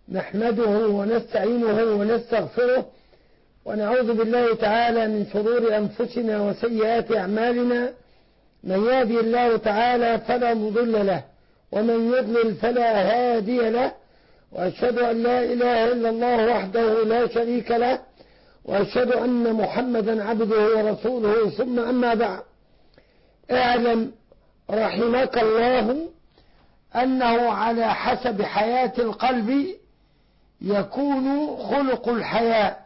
نحمده ونستعينه ونستغفره ونعوذ بالله تعالى من شرور أنفسنا وسيئات أعمالنا. من يهدي الله تعالى فلا مضل له ومن يضلل فلا هادي له، وأشهد أن لا إله إلا الله وحده لا شريك له، وأشهد أن محمدا عبده ورسوله، ثم أما بعد. اعلم رحمك الله أنه على حسب حياة القلب يكون خلق الحياء،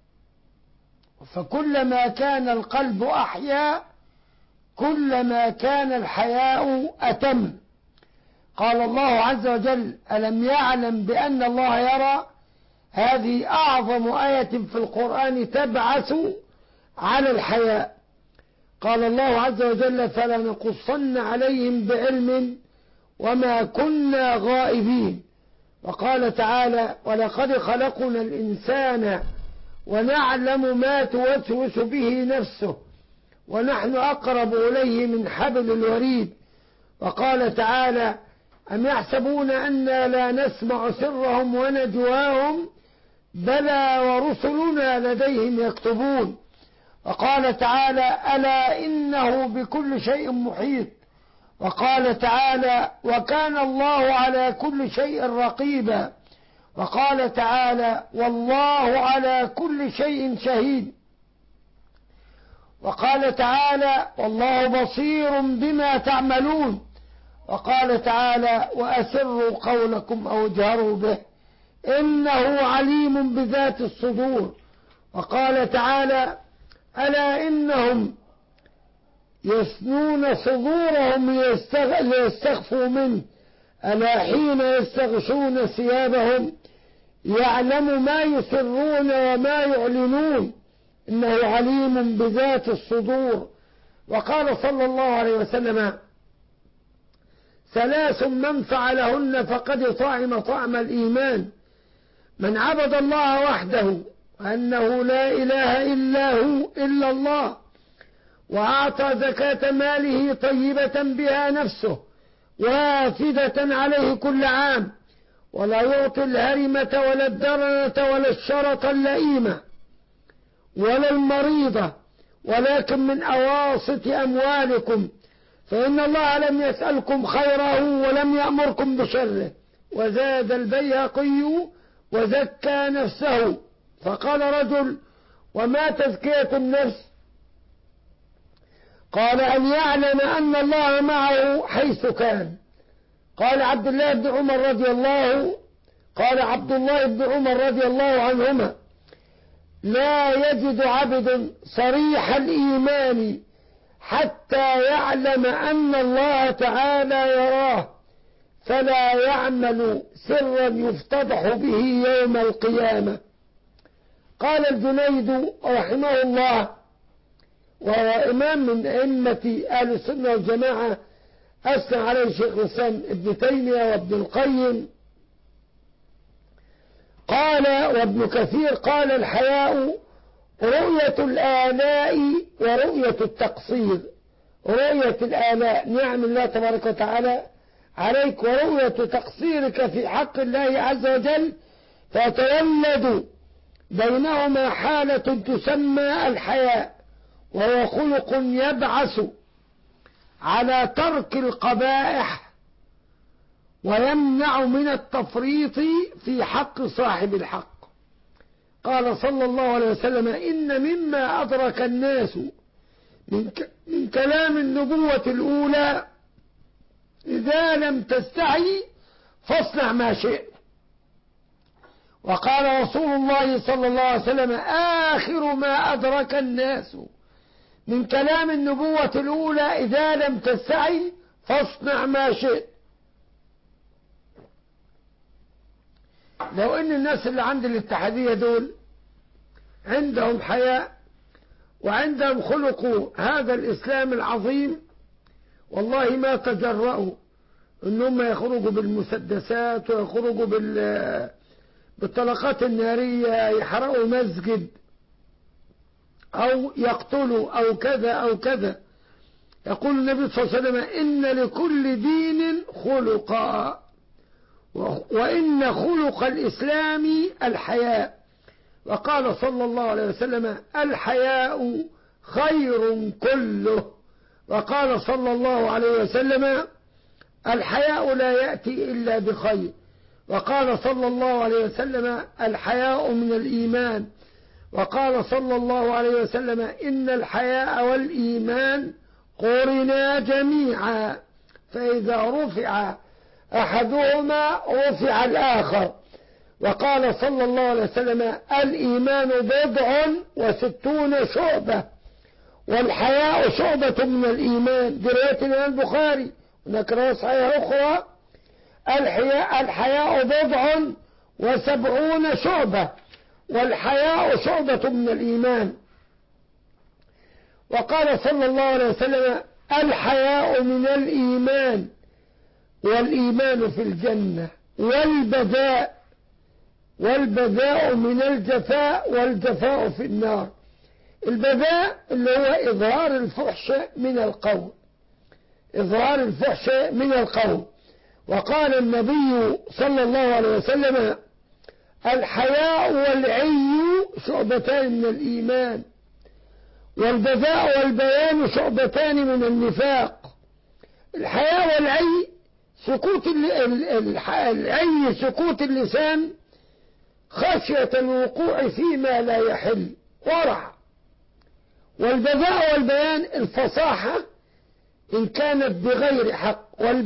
فكلما كان القلب أحيا كلما كان الحياء أتم. قال الله عز وجل: ألم يعلم بأن الله يرى؟ هذه أعظم آية في القرآن تبعث على الحياء. قال الله عز وجل: فلنقصن عليهم بعلم وما كنا غائبين. وقال تعالى: ولقد خلقنا الإنسان ونعلم ما توسوس به نفسه ونحن أقرب إليه من حبل الوريد. وقال تعالى: أم يحسبون أنا لا نسمع سرهم ونجواهم بلى ورسلنا لديهم يكتبون. وقال تعالى: ألا إنه بكل شيء محيط. وقال تعالى: وكان الله على كل شيء رقيبا. وقال تعالى: والله على كل شيء شهيد. وقال تعالى: والله بصير بما تعملون. وقال تعالى: وأسروا قولكم أو اجهروا به إنه عليم بذات الصدور. وقال تعالى: ألا إنهم يثنون صدورهم ليستخفوا منه ألا حين يستغشون ثيابهم يعلم ما يسرون وما يعلنون إنه عليم بذات الصدور. وقال صلى الله عليه وسلم: ثلاث من فعلهن فقد طعم طعم الإيمان: من عبد الله وحده أنه لا إله إلا هو إلا الله، وأعطى زكاة ماله طيبة بها نفسه وافدة عليه كل عام، ولا يعطي الهرمة ولا الدرنة ولا الشرط اللئيمة ولا المريضة، ولكن من أواسط أموالكم، فإن الله لم يسألكم خيره ولم يأمركم بشره. وزاد البيهقي: وزكى نفسه. فقال رجل: وما تزكية النفس؟ قال: أن يعلم أن الله معه حيث كان. قال عبد الله بن عمر رضي الله عنهما: لا يجد عبد صريح الإيمان حتى يعلم أن الله تعالى يراه، فلا يعمل سرا يفتضح به يوم القيامة. قال الجنيد رحمه الله، وهو إمام من أئمة أهل السنة والجماعة، أثنى عليه شيخ الإسلام ابن تيمية وابن القيم، قال وابن كثير: قال الحياء رؤية الآلاء ورؤية التقصير. رؤية الآلاء نعم الله تبارك وتعالى عليك، ورؤية تقصيرك في حق الله عز وجل، فتولد بينهما حالة تسمى الحياء، وهو خلق يبعث على ترك القبائح ويمنع من التفريط في حق صاحب الحق. قال صلى الله عليه وسلم: إن مما أدرك الناس من كلام النبوة الأولى: إذا لم تستحي فاصنع ما شئت. وقال رسول الله صلى الله عليه وسلم: آخر ما أدرك الناس من كلام النبوة الأولى: إذا لم تستحي فاصنع ما شئت. لو ان الناس اللي عند الاتحادية دول عندهم حياء وعندهم خلق هذا الإسلام العظيم، والله ما تجرؤوا انهم يخرجوا بالمسدسات ويخرجوا بالطلقات النارية، يحرقوا مسجد أو يقتلوا أو كذا أو كذا. يقول النبي صلى الله عليه وسلم: إن لكل دين خلقا وإن خلق الإسلام الحياء. وقال صلى الله عليه وسلم: الحياء خير كله. وقال صلى الله عليه وسلم: الحياء لا يأتي إلا بخير. وقال صلى الله عليه وسلم: الحياء من الإيمان. وقال صلى الله عليه وسلم: إن الحياء والإيمان قرنا جميعا، فإذا رفع أحدهما رفع الآخر. وقال صلى الله عليه وسلم: الإيمان 60 شعبة، والحياء شعبة من الإيمان. دي رواية الإمام البخاري. هناك رواية صحيحة أخرى: الحياء 70 شعبة، والحياء شعبة من الإيمان. وقال صلى الله عليه وسلم: الحياء من الإيمان، والإيمان في الجنة، والبذاء من الجفاء، والجفاء في النار. البذاء اللي هو إظهار الفحش من القول، إظهار الفحش من القول. وقال النبي صلى الله عليه وسلم: الحياء والعي شعبتان من الإيمان، والبذاء والبيان شعبتان من النفاق. الحياء والعي سكوت العي سكوت اللسان خشية الوقوع فيما لا يحل، ورع. والبذاء والبيان الفصاحة إن كانت بغير حق.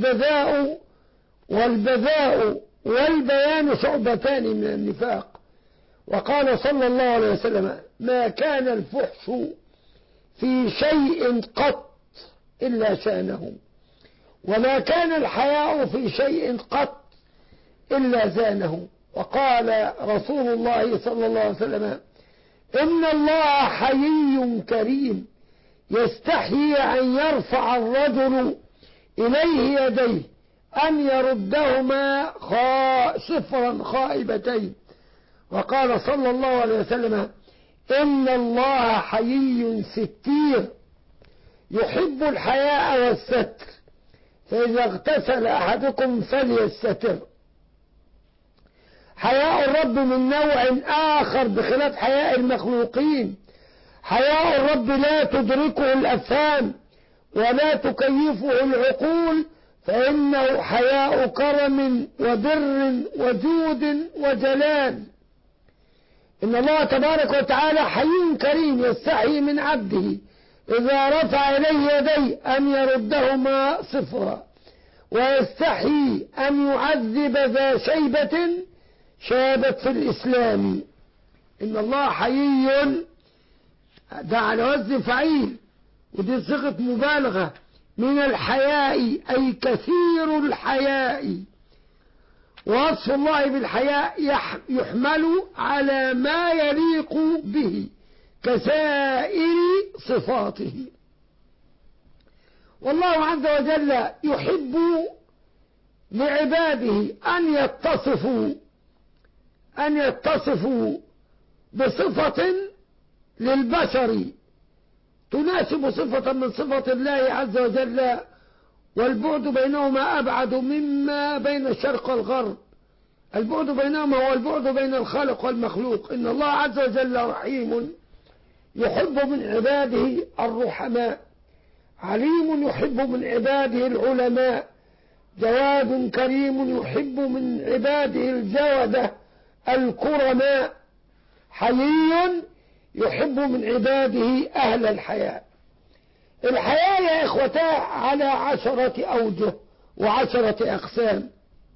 والبذاء والبيان شعبتان من النفاق. وقال صلى الله عليه وسلم: ما كان الفحش في شيء قط إلا شانه، وما كان الحياء في شيء قط إلا زانه. وقال رسول الله صلى الله عليه وسلم: إن الله حيي كريم، يستحيي أن يرفع الرجل إليه يديه أن يردهما صفرا خائبتين. وقال صلى الله عليه وسلم: إن الله حيي ستير، يحب الحياء والستر، فإذا اغتسل أحدكم فليستتر. حياء الرب من نوع آخر بخلاف حياء المخلوقين. حياء الرب لا تدركه الأفهام ولا تكيفه العقول، فإنه حياء كرم وبر وجود وجلال. إن الله تبارك وتعالى حي كريم، يستحي من عبده إذا رفع إليه يديه أن يردهما صفرا، ويستحي أن يعذب ذا شيبة شابت في الإسلام. إن الله حيي، ده على وزن فعيل، ودي صيغة مبالغة من الحياء، أي كثير الحياء. ووصف الله بالحياء يحمل على ما يليق به كسائر صفاته. والله عز وجل يحب لعباده أن يتصفوا بصفة للبشر تناسب صفة من صفة الله عز وجل، والبعد بينهما أبعد مما بين الشرق والغرب. البعد بينهما هو البعد بين الخالق والمخلوق. إن الله عز وجل رحيم يحب من عباده الرحماء، عليم يحب من عباده العلماء، جواد كريم يحب من عباده الجودة الكرماء، حيي يحب من عباده أهل الحياء. الحياء يا إخوتاه على 10 أوجه و10 أقسام: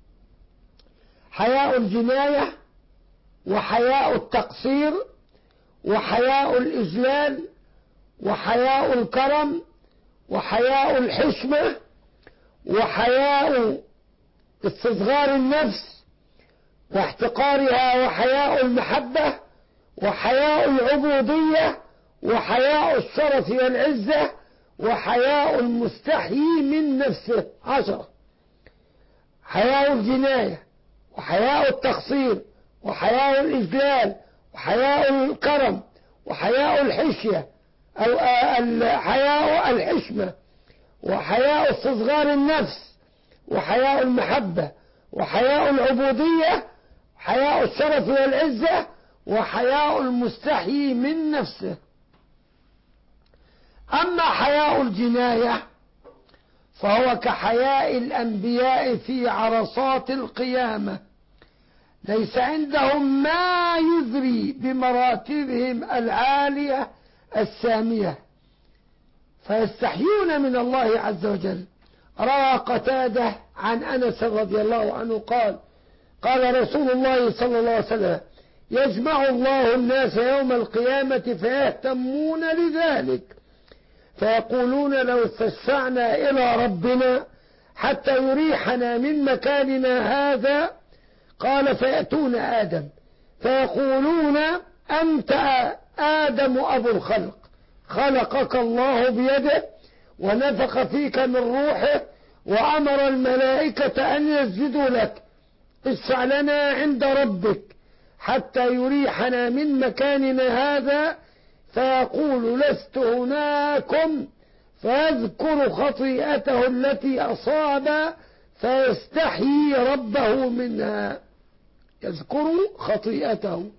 حياء الجناية، وحياء التقصير، وحياء الإجلال، وحياء الكرم، وحياء الحشمة، وحياء استصغار النفس واحتقارها، وحياء المحبة، وحياء العبودية، وحياء الشرف والعزة، وحياء المستحيي من نفسه. 10: حياء الجناية، وحياء التقصير، وحياء الإجلال، وحياء الكرم، وحياء الحشية أو حياء الحشمة، وحياء استصغار النفس، وحياء المحبة، وحياء العبودية، حياء الشرف والعزة، وحياء المستحيي من نفسه. أما حياء الجناية فهو كحياء الأنبياء في عرصات القيامة، ليس عندهم ما يذري بمراتبهم العالية السامية، فيستحيون من الله عز وجل. روى قتادة عن أنس رضي الله عنه قال: قال رسول الله صلى الله عليه وسلم: يجمع الله الناس يوم القيامة فيهتمون لذلك، فيقولون لو استشفعنا إلى ربنا حتى يريحنا من مكاننا هذا. قال: فيأتون آدم فيقولون: أنت آدم أبو الخلق، خلقك الله بيده ونفخ فيك من روحه وأمر الملائكة أن يسجدوا لك، اشفع لنا عند ربك حتى يريحنا من مكاننا هذا. فيقول: لست هناكم، فيذكر خطيئته التي أصاب فيستحيي ربه منها. يذكر خطيئته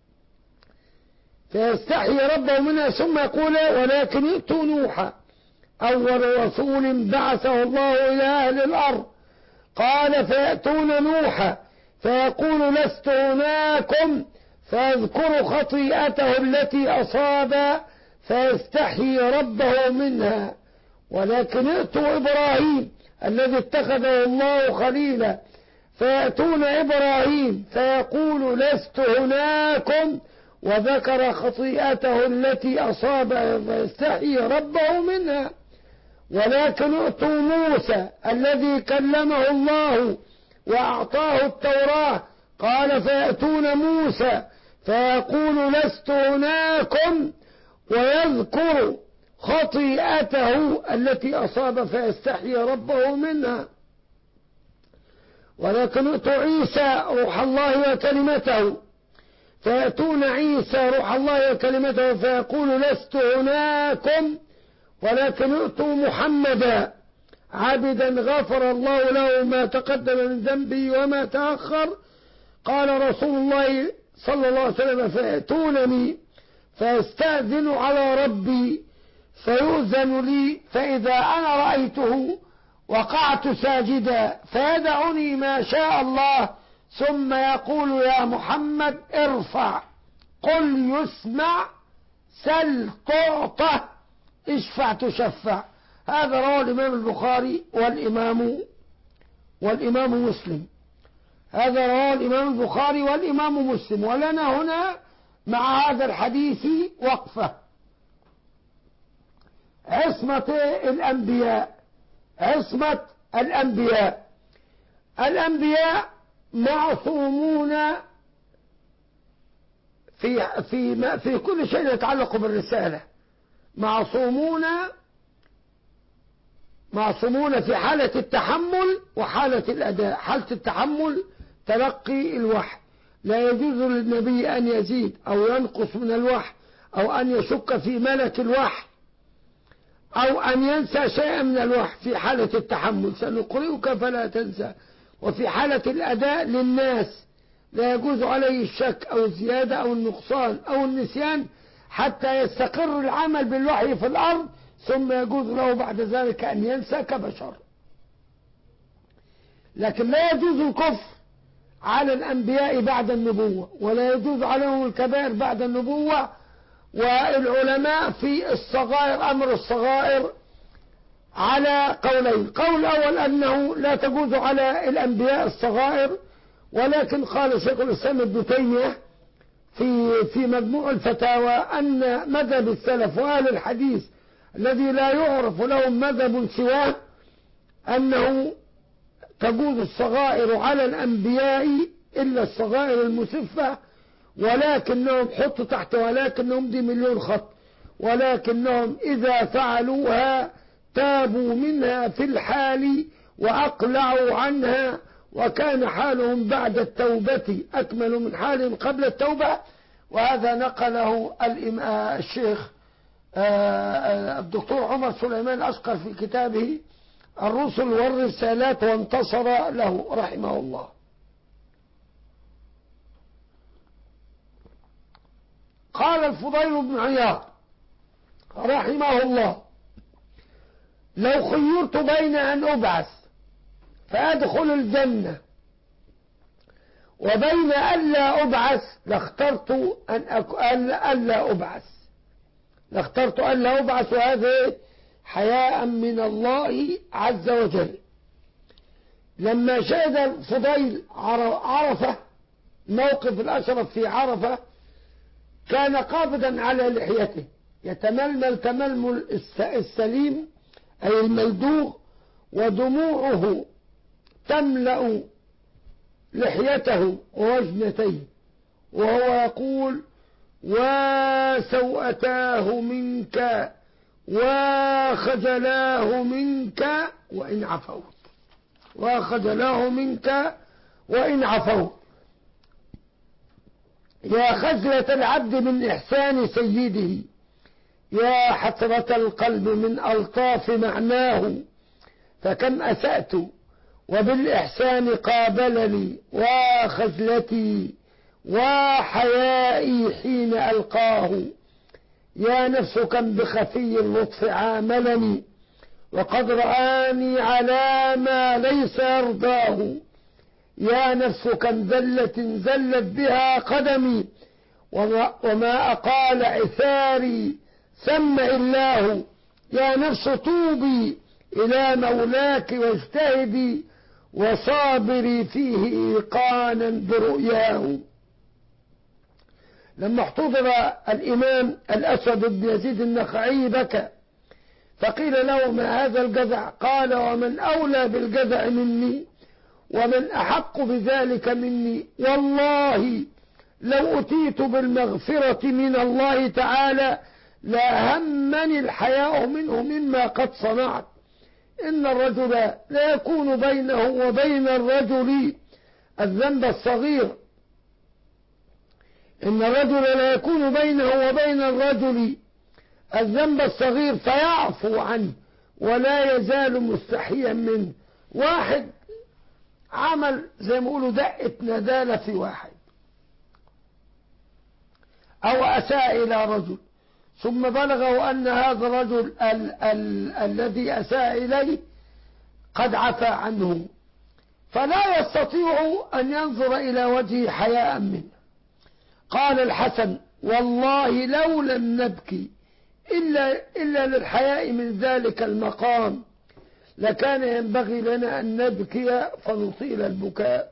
فيستحيي ربه منها، ثم يقول: ولكن ائتوا نوحا أول رسول بعثه الله إلى أهل الأرض. قال: فيأتون نوحا فيقول: لست هناكم، فيذكر خطيئته التي أصاب فيستحيي ربه منها. ولكن ائتوا إبراهيم الذي اتخذه الله خليلا، فيأتون إبراهيم فيقول: لست هناكم، وذكر خطيئته التي أصاب فيستحيي ربه منها. ولكن ائتوا موسى الذي كلمه الله وأعطاه التوراة. قال: فيأتون موسى فيقول: لست هناكم، ويذكر خطيئته التي أصاب فيستحيي ربه منها. ولكن ائتوا عيسى روح الله وكلمته، فيأتون عيسى روح الله وكلمته فيقول: لست هناكم، ولكن ائتوا محمدا عبدا غفر الله له ما تقدم من ذنبه وما تأخر. قال رسول الله صلى الله عليه وسلم: فيأتونني فيستأذن على ربي فيؤذن لي، فإذا أنا رأيته وقعت ساجدا فيدعني ما شاء الله، ثم يقول: يا محمد ارفع، قل يسمع، سل تعطى، اشفع تشفع. هذا رواه الإمام البخاري والإمام مسلم. هذا رواه الإمام البخاري والإمام مسلم. ولنا هنا مع هذا الحديث وقفة. عصمة الأنبياء، عصمة الأنبياء. الأنبياء معصومون في كل شيء يتعلق بالرسالة، معصومون في حالة التحمل وحالة الأداء. حالة التحمل تلقي الوحي، لا يجوز للنبي أن يزيد أو ينقص من الوحي، أو أن يشك في ملك الوحي، أو أن ينسى شيئا من الوحي. في حالة التحمل سنقرئك فلا تنسى. وفي حالة الأداء للناس لا يجوز عليه الشك أو الزيادة أو النقصان أو النسيان حتى يستقر العمل بالوحي في الأرض، ثم يجوز له بعد ذلك أن ينسى كبشر. لكن لا يجوز الكفر على الأنبياء بعد النبوة، ولا يجوز عليهم الكبائر بعد النبوة. والعلماء في الصغائر، أمر الصغائر، على قولين. قول أول أنه لا تجوز على الأنبياء الصغائر، ولكن قال شيخ الإسلام ابن تيمية في مجموع الفتاوى أن مذهب السلف وأهل الحديث الذي لا يعرف لهم مذهب سواه أنه تجوز الصغائر على الأنبياء إلا الصغائر المسفة، ولكنهم حط تحت ولكنهم دي مليون خط، ولكنهم إذا فعلوها تابوا منها في الحال وأقلعوا عنها، وكان حالهم بعد التوبة أكمل من حالهم قبل التوبة. وهذا نقله الشيخ الدكتور عمر سليمان أشقر في كتابه الرسل والرسالات وانتصر له رحمه الله. قال الفضيل بن عياض رحمه الله: لو خيرت بين أن أبعث فأدخل الجنة وبين ألا أبعث لاخترت ألا أبعث، وهذا حياء من الله عز وجل. لما شهد الفضيل عرفة، موقف الأشرف في عرفة، كان قابضا على لحيته يتململ تململ السليم أي الملدوغ، ودموعه تملأ لحيته ووجنتيه، وهو يقول: وسوءتاه منك وخجلاه منك وإن عفوت، وخجلاه منك وإن عفوت. يا خجلة العبد من إحسان سيده، يا حسرة القلب من ألطاف معناه، فكم أسأت وبالإحسان قابلني، وخجلتي وحيائي حين ألقاه. يا نفس كم بخفي اللطف عاملني، وقد رآني على ما ليس يرضاه. يا نفس كم ذلة زلت بها قدمي، وما أقال عثاري سم الله. يا نفس توبي إلى مولاك واجتهدي، وصابري فيه إيقانا برؤياه. لما احتضر الإمام الأسود بن يزيد النخعي بكى، فقيل له: ما هذا الجزع؟ قال: ومن أولى بالجزع مني، ومن أحق بذلك مني؟ والله لو أتيت بالمغفرة من الله تعالى لأهمني الحياء منه مما قد صنعت. إن الرجل لا يكون بينه وبين الرجل الذنب الصغير، إن الرجل لا يكون بينه وبين الرجل الذنب الصغير فيعفو عنه ولا يزال مستحيا منه. واحد عمل زي ما يقولوا دقة ندالة في واحد، أو أساء إلى رجل، ثم بلغه أن هذا الرجل الذي أساء إليه قد عفى عنه، فلا يستطيع أن ينظر إلى وجهه حياء منه. قال الحسن: والله لو لم نبكي إلا للحياء من ذلك المقام لكان ينبغي لنا أن نبكي فنطيل البكاء.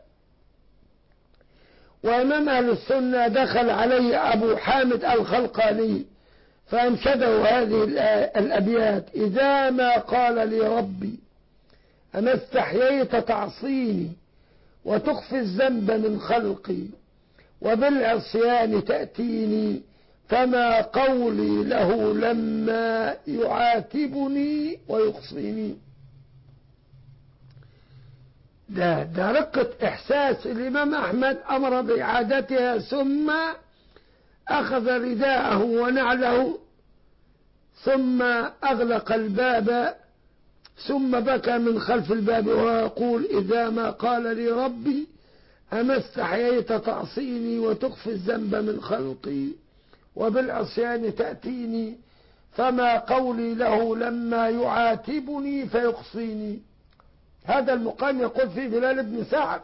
وإمام أهل السنة دخل عليه أبو حامد الخلقاني فأنشده هذه الأبيات: إذا ما قال لي ربي أما استحييت تعصيني وتخفي الذنب من خلقي، وبالعصيان تأتيني، فما قولي له لما يعاتبني ويقصيني. ده رقة إحساس. الإمام أحمد أمر بإعادتها، ثم أخذ رداءه ونعله، ثم أغلق الباب، ثم بكى من خلف الباب ويقول: إذا ما قال لي ربي أما استحييت تعصيني وتخفي الذنب من خلقي، وبالعصيان تأتيني، فما قولي له لما يعاتبني فيقصيني. هذا المقام يقول فيه بلال بن سعد،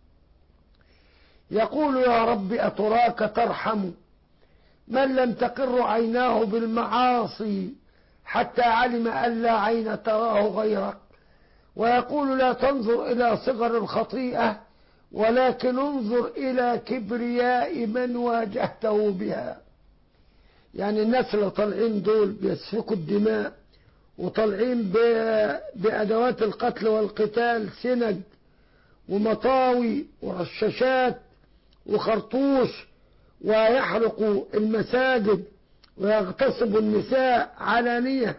يقول: يا رب أتراك ترحم من لم تقر عيناه بالمعاصي حتى علم أن لا عين تراه غيرك. ويقول: لا تنظر إلى صغر الخطيئة ولكن انظر إلى كبرياء من واجهته بها. يعني الناس اللي طالعين دول بيسفكوا الدماء وطالعين بأدوات القتل والقتال، سنج ومطاوي ورشاشات وخرطوش، ويحرقوا المساجد ويغتصبوا النساء علانية،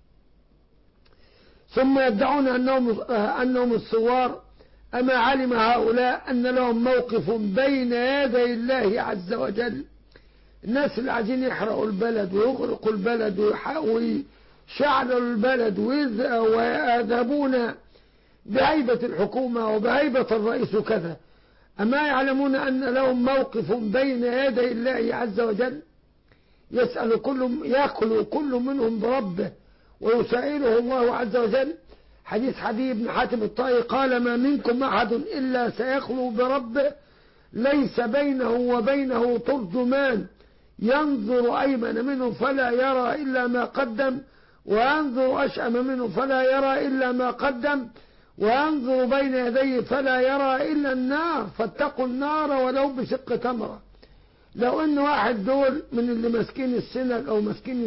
ثم يدعون أنهم الثوار. أما علم هؤلاء أن لهم موقف بين يدي الله عز وجل؟ الناس اللي عايزين يحرقوا البلد ويغرقوا البلد شعلوا البلد ويذهبون بهيبة الحكومة وبهيبة الرئيس وكذا، أما يعلمون أن لهم موقف بين يدي الله عز وجل؟ يأكل كل منهم بربه ويسائله الله عز وجل. حديث حديث بن حاتم الطائي قال: ما منكم أحد إلا سيخلو بربه ليس بينه وبينه ترجمان، ينظر أيمن منه فلا يرى إلا ما قدم، وينظر أشأم منه فلا يرى إلا ما قدم، وينظر بين يديه فلا يرى إلا النار، فاتقوا النار ولو بشق تمرة. لو ان واحد دول من اللي ماسكين السنج او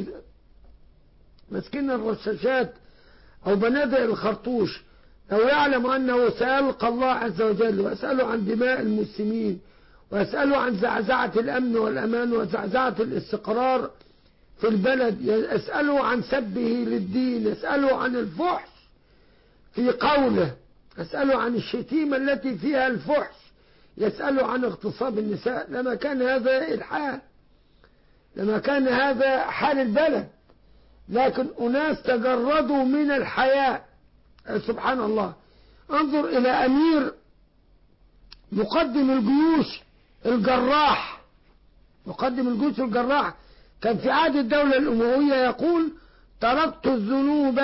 ماسكين الرشاشات او بنادق الخرطوش، لو يعلم انه سيلقى الله عز وجل ويسأله عن دماء المسلمين ويسأله عن زعزعة الامن والامان وزعزعة الاستقرار في البلد، يسأله عن سبه للدين، يسأله عن الفحش في قوله، يسأله عن الشتيمة التي فيها الفحش، يسأله عن اغتصاب النساء، لما كان هذا الحال، لما كان هذا حال البلد. لكن أناس تجردوا من الحياء. سبحان الله. انظر إلى أمير مقدم الجيوش الجراح، مقدم الجيوش الجراح كان في عهد الدولة الأموية يقول: تركت الذنوب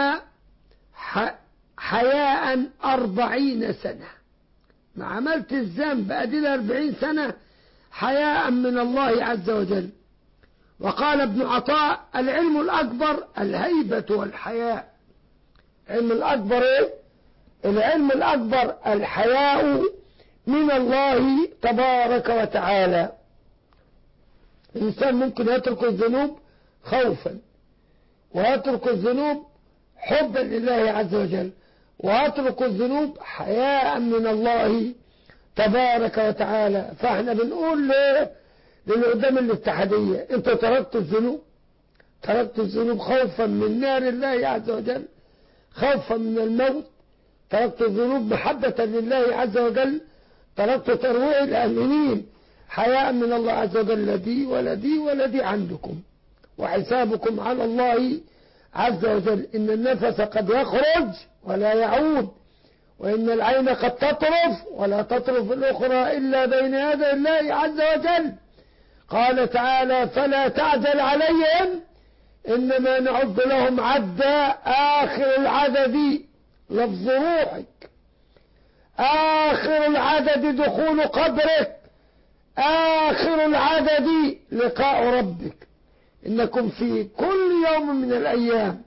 حياء 40 سنة، ما عملت الذنب أدل 40 سنة حياء من الله عز وجل. وقال ابن عطاء: العلم الأكبر الهيبة والحياء. العلم الأكبر إيه؟ العلم الأكبر الحياء من الله تبارك وتعالى. الإنسان ممكن يترك الذنوب خوفا، ويترك الذنوب حبا لله عز وجل، واترك الذنوب حياء من الله تبارك وتعالى. فاحنا بنقول للي قدام الاتحادية: انت تركت الذنوب، تركت الذنوب خوفا من نار الله عز وجل، خوفا من الموت، تركت الذنوب محبة لله عز وجل، تركت ترويع الآمنين حياء من الله عز وجل. لا دي ولا دي ولا دي عندكم، وحسابكم على الله عز وجل. إن النفس قد يخرج ولا يعود، وإن العين قد تطرف ولا تطرف الأخرى إلا بين يدي الله عز وجل. قال تعالى: فلا تعجل عليهم إنما نعد لهم عدا. آخر العدد لفظ روحك، آخر العدد دخول قبرك، آخر العدد لقاء ربك. إنكم في كل يوم من الأيام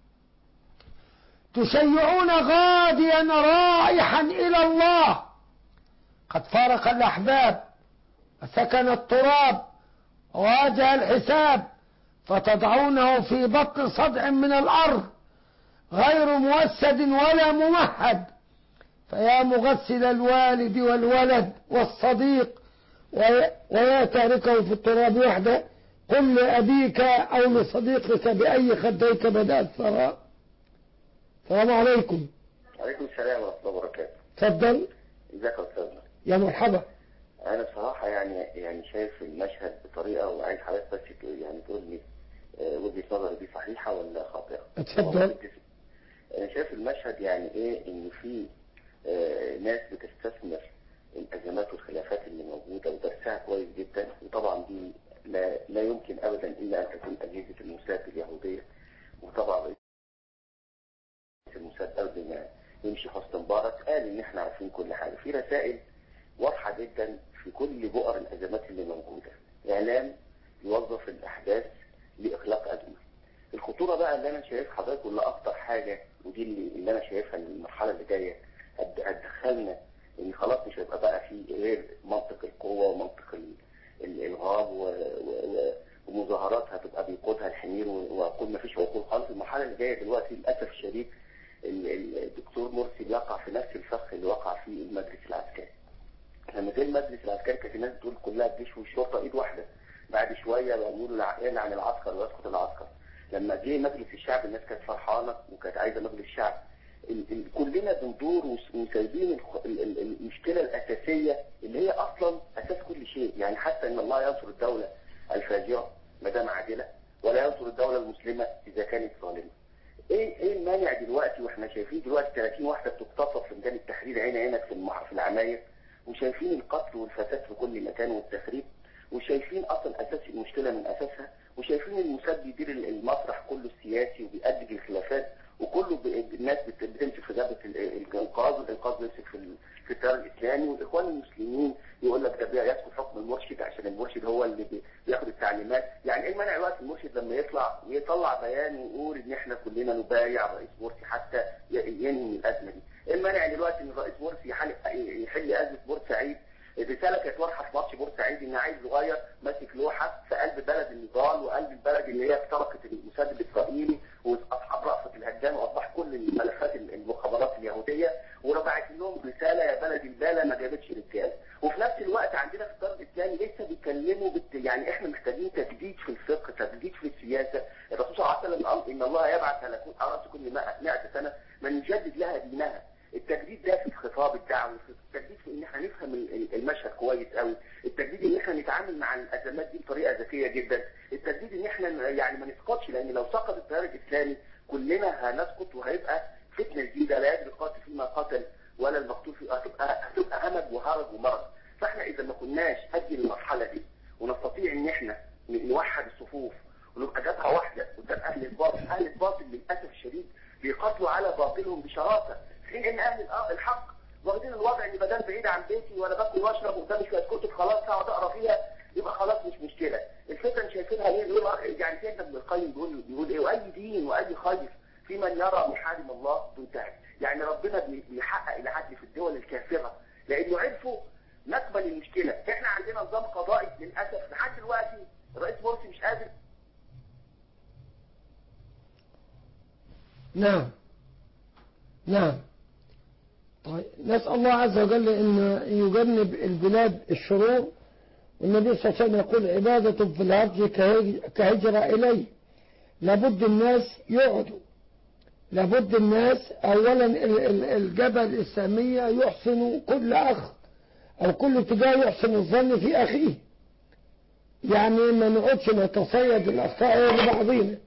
تشيعون غاديا رائحا إلى الله، قد فارق الأحباب وسكن التراب وواجه الحساب، فتضعونه في بطن صدع من الأرض غير موسد ولا ممهد. فيا مغسل الوالد والولد والصديق ويا تاركه في التراب وحده، قل لأبيك أو لصديقك بأي خديك بدأ الثراء. السلام عليكم. وعليكم السلام ورحمة الله وبركاته. تفضل. ازيك يا أستاذنا؟ يا مرحبا. أنا بصراحة يعني شايف المشهد بطريقة، وعايز حضرتك بس يعني تقول لي وجهة نظري دي صحيحة ولا خاطئة؟ اتفضل. أنا شايف المشهد يعني إيه، إن في ناس بتستثمر الأزمات والخلافات اللي موجودة ودرسها كويس جدا، وطبعا دي لا يمكن أبدا إلا أن تكون أجهزة الموساد اليهودية. وطبعا رئيس الموساد قبل ما يمشي حسني مبارك قال إن إحنا عارفين كل حاجة، في رسائل واضحة جدا في كل بؤر الأزمات اللي موجودة. إعلام يوظف الأحداث لإخلاق أزمة. الخطورة بقى اللي أنا شايف حضرتك، ولا أكتر حاجة، ودي اللي أنا شايفها إن المرحلة اللي جاية هتدخلنا إن خلاص مش هيبقى بقى في غير منطق القوة ومنطق الإرهاب ومظاهرات هتبقى بيقودها الحمير وكل ما فيش عقول خالص. المرحلة اللي جاية دلوقتي للأسف الشديد الدكتور مرسي بيقع في نفس الفخ اللي وقع فيه المجلس العسكري. لما جه المجلس العسكري كانت الناس بتقول كلها الجيش والشرطة إيد واحدة، بعد شوية بيقولوا العقل عن العسكر ويسقط العسكر. لما جه مجلس الشعب الناس كانت فرحانة وكانت عايزة مجلس الشعب. كلنا بندور وسايبين المشكلة الأساسية اللي هي أصلا أساس كل شيء. يعني حتى إن الله ينصر الدولة الفاجرة ما دام عادلة، ولا ينصر الدولة المسلمة إذا كانت ظالمة. ايه المانع دلوقتي واحنا شايفين دلوقتي 30 واحده بتغتصب في ميدان التحرير عينك في العماير، وشايفين القتل والفساد في كل مكان والتخريب، وشايفين اصلا اساس المشكله من اساسها، وشايفين المساد بيدير المسرح كله السياسي وبيأدي الخلافات، وكله الناس بتمسك في جبهه الانقاذ، والانقاذ بيمسك في التيار الاسلامي، والاخوان المسلمين يقول لك ده بيسقط حكم المرشد عشان المرشد هو اللي بياخد التعليمات. يعني ايه المانع الوقت المرشد لما يطلع بيان ويقول ان احنا كلنا نبايع الرئيس مرسي حتى ينهي الازمه دي؟ ايه المانع دلوقتي ان الرئيس مرسي يحل ازمه بورسعيد؟ الرساله كانت واضحه في ماتش بورسعيد ان عيل صغير ماسك لوحه في قلب بلد النضال وقلب البلد اللي هي اخترقت المساد الاسرائيلي واصحاب رأفت الهجان واصبح كل الملفات المخابرات اليهوديه، ورفعت لهم رساله يا بلد الباله ما جابتش رجاله. وفي نفس الوقت عندنا في الطرف الثاني لسه بيتكلموا يعني احنا محتاجين تجديد في الفقه، تجديد في السياسه. الرسول صلى الله عليه وسلم قال ان الله يبعث على راس كل 100 سنه من يجدد لها دينها. التجديد ده في الخطاب الدعوي، التجديد في ان احنا نفهم المشهد كويس قوي، التجديد ان احنا نتعامل مع الازمات دي بطريقه ذكيه جدا، التجديد ان احنا يعني ما نسقطش، لان لو سقط التيار الاسلامي كلنا هنسقط وهيبقى فتنه جديده لا يدري القاتل فيما قتل ولا المقتول فيه، هتبقى همج وهرج ومرض. فاحنا اذا ما كناش قد المرحله دي ونستطيع ان احنا نوحد الصفوف ونبقى جبهه واحده قدام اهل الباطل، اهل الباطل للاسف الشديد بيقاتلوا على باطلهم بشراسه، حين ان اهل الحق واخدين الوضع ان بدل بعيد عن بيتي وانا باكل واشرب قدامي شويه كتب خلاص اقعد اقرا فيها يبقى خلاص مش مشكله. الفكره شايفينها ليه؟ يعني سيدنا ابن القيم بيقول ايه؟ واي دين واي خير في من يرى محارم الله تنتهك. يعني ربنا بيحقق العدل في الدول الكافره لانه عرفوا نقبل المشكله. احنا عندنا نظام قضائي للاسف لحد دلوقتي الرئيس مرسي مش قادر. نعم. طيب نسأل الله عز وجل أن يجنب البلاد الشرور، والنبي صلى الله عليه وسلم يقول عبادة في الهرج كهجرة إليه. لابد الناس يقعدوا، لابد الناس أولا الجبهة الإسلامية يحسن كل أخ أو كل اتجاه يحسن الظن في أخيه، يعني ما نقعدش نتصيد الأخطاء لبعضنا.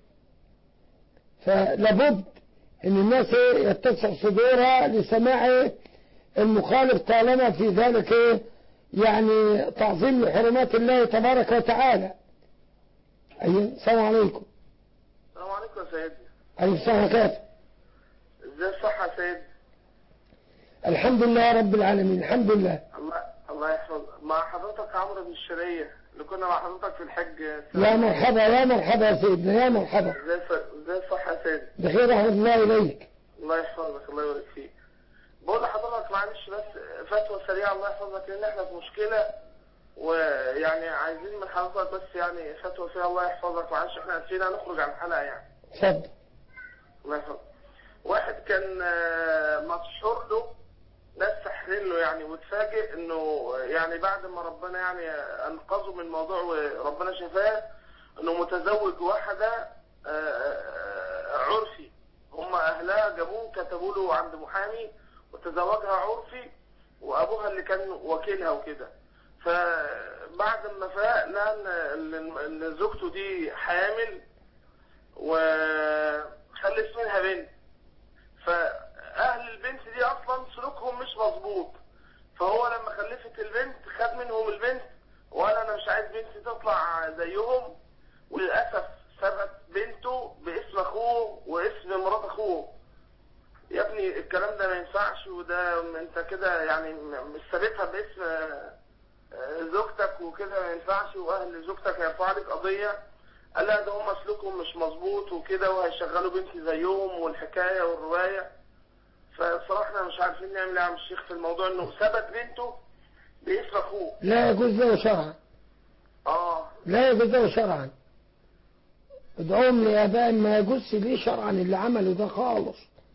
فلابد ان الناس يتسع صدورها لسماع المخالف طالما في ذلك يعني تعظيم لحرمات الله تبارك وتعالى. السلام عليكم. السلام عليكم يا سيدنا. عليكم السلام وبركاته. ازاي الصحة يا سيدنا؟ الحمد لله رب العالمين، الحمد لله. الله يحفظك. مع حضرتك عمرو بن الشرية اللي كنا مع حضرتك في الحج. يا مرحبا يا مرحبا يا سيدنا، يا مرحبا. ازاي الصحة يا سيدنا؟ بخير رحمة الله إليك. الله يحفظك، الله يبارك فيك. بقول لحضرتك معلش بس فتوى سريعة الله يحفظك، لأن احنا في مشكلة ويعني عايزين من حضرتك بس يعني فتوى سريعة الله يحفظك. معلش احنا نسينا نخرج عن الحلقة يعني. اتفضل. الله يحفظك. واحد كان مشهور له ناس سحرين له يعني، وتفاجئ انه يعني بعد ما ربنا يعني انقذه من الموضوع وربنا شفاه انه متزوج واحدة عرفي. هم اهلها جابوه كتبوا له عند محامي وتزوجها عرفي، وابوها اللي كان وكيلها وكده. فبعد ما فاق لقى ان زوجته دي حامل وخلف منها بنت. فاهل البنت دي اصلا سلوكهم مش مظبوط، فهو لما خلفت البنت خد منهم البنت وقال انا مش عايز بنتي تطلع زيهم، وللاسف ثبت بنته باسم اخوه واسم مرات اخوه. يا ابني الكلام ده ما ينفعش، وده انت كده يعني مش ثابتها باسم زوجتك وكده ما ينفعش، واهل زوجتك هيرفعوا عليك قضيه. قال لا ده هم سلوكهم مش مظبوط وكده وهيشغلوا بنتي زيهم والحكايه والروايه. فصراحة احنا مش عارفين نعمل ايه يا عم الشيخ في الموضوع انه ثبت بنته باسم اخوه. لا يجوز له شرعا. لا يجوز له شرعا. ادعوهم لآبائهم، ما يجوز ليه شرعا اللي عمله ده خالص.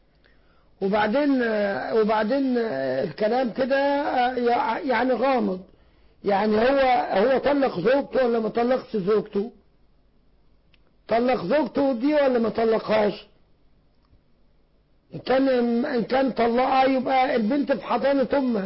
وبعدين الكلام كده يعني غامض. يعني هو طلق زوجته ولا ما طلقش زوجته؟ طلق زوجته دي ولا ما طلقهاش؟ إن كان طلقها يبقى البنت في حضانة أمها.